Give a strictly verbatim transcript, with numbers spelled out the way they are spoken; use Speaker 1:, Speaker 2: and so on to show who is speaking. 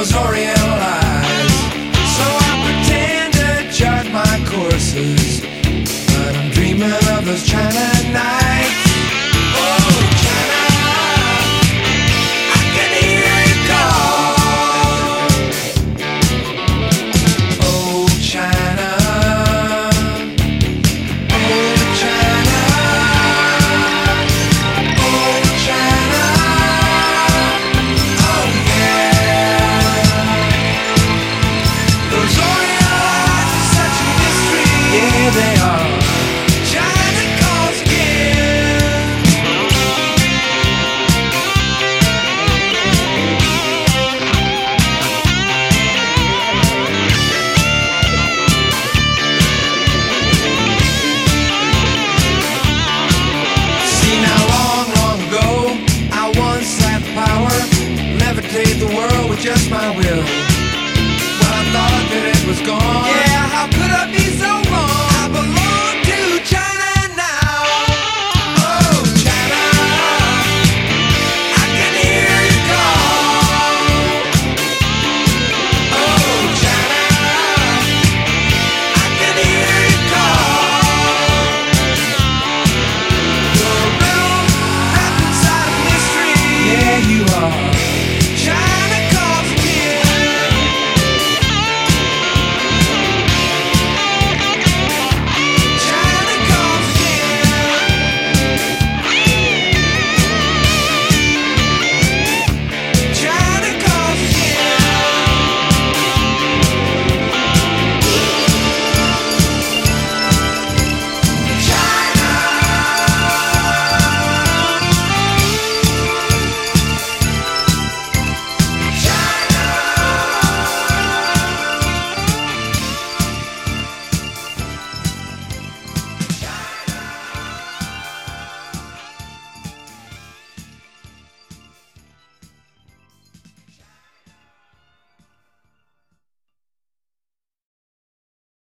Speaker 1: those oriental eyes. So I pretend to chart my courses, but I'm dreaming of those China nights. Oh, China, I can hear you call. Oh, China, oh, China, oh, China, oh yeah. Those oriental eyes are such a mystery, yeah they are. China calls again. See now, long, long ago, I once had the power, levitate the world with just my will. When I thought that it was gone,